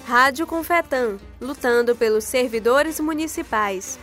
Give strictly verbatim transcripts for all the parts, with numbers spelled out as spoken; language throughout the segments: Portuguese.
Rádio Confetam, lutando pelos servidores municipais.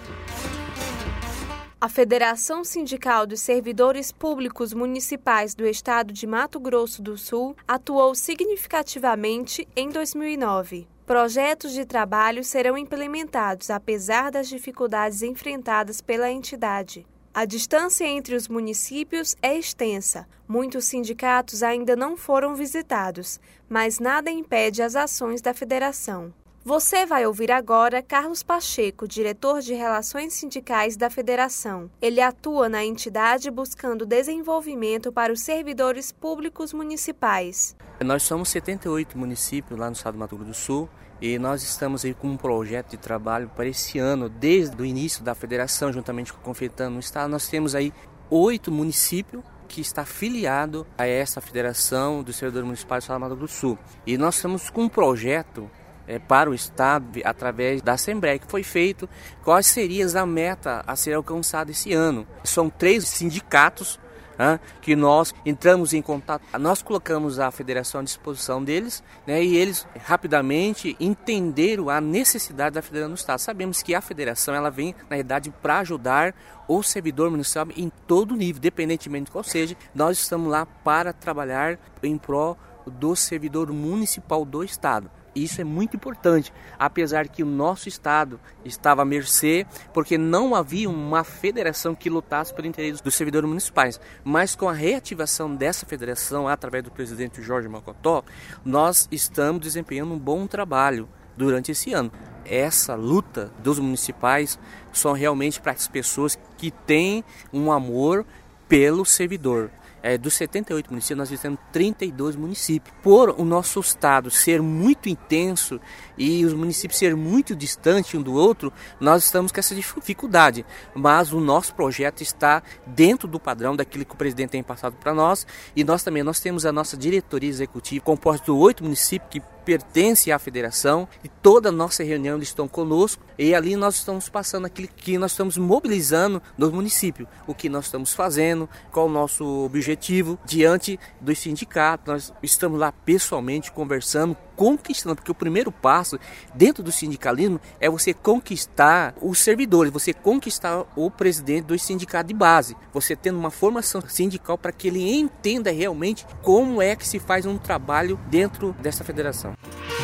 A Federação Sindical dos Servidores Públicos Municipais do Estado de Mato Grosso do Sul atuou significativamente em dois mil e nove. Projetos de trabalho serão implementados apesar das dificuldades enfrentadas pela entidade. A distância entre os municípios é extensa. Muitos sindicatos ainda não foram visitados, mas nada impede as ações da federação. Você vai ouvir agora Carlos Pacheco, diretor de Relações Sindicais da Federação. Ele atua na entidade buscando desenvolvimento para os servidores públicos municipais. Nós somos setenta e oito municípios lá no estado do Mato Grosso do Sul e nós estamos aí com um projeto de trabalho para esse ano, desde o início da federação, juntamente com o Confetam no estado. Nós temos aí oito municípios que está afiliado a essa federação dos servidores municipais do estado do Mato Grosso do Sul. E nós estamos com um projeto É, para o Estado, através da Assembleia, que foi feito, quais seriam a meta a ser alcançada esse ano. São três sindicatos hein, que nós entramos em contato, nós colocamos a federação à disposição deles, né, e eles rapidamente entenderam a necessidade da federação no Estado. Sabemos que a federação ela vem, na verdade, para ajudar o servidor municipal em todo nível, independentemente de qual seja. Nós estamos lá para trabalhar em prol do servidor municipal do Estado. Isso é muito importante, apesar que o nosso estado estava à mercê, porque não havia uma federação que lutasse pelo interesse dos servidores municipais. Mas com a reativação dessa federação, através do presidente Jorge Macotó, nós estamos desempenhando um bom trabalho durante esse ano. Essa luta dos municipais são realmente para as pessoas que têm um amor pelo servidor. É, dos setenta e oito municípios, nós visitamos trinta e dois municípios. Por o nosso estado ser muito intenso e os municípios serem muito distantes um do outro, nós estamos com essa dificuldade. Mas o nosso projeto está dentro do padrão daquilo que o presidente tem passado para nós. E nós também nós temos a nossa diretoria executiva, composta de oito municípios que pertencem à federação, e toda a nossa reunião eles estão conosco, e ali nós estamos passando aquilo que nós estamos mobilizando nos municípios, o que nós estamos fazendo, qual o nosso objetivo diante dos sindicatos. Nós estamos lá pessoalmente conversando, conquistando, porque o primeiro passo dentro do sindicalismo é você conquistar os servidores, você conquistar o presidente do sindicato de base, você tendo uma formação sindical para que ele entenda realmente como é que se faz um trabalho dentro dessa federação.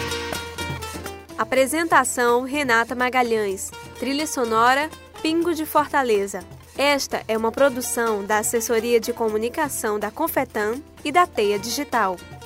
Apresentação: Renata Magalhães. Trilha sonora: Pingo de Fortaleza. Esta é uma produção da Assessoria de Comunicação da Confetam e da Teia Digital.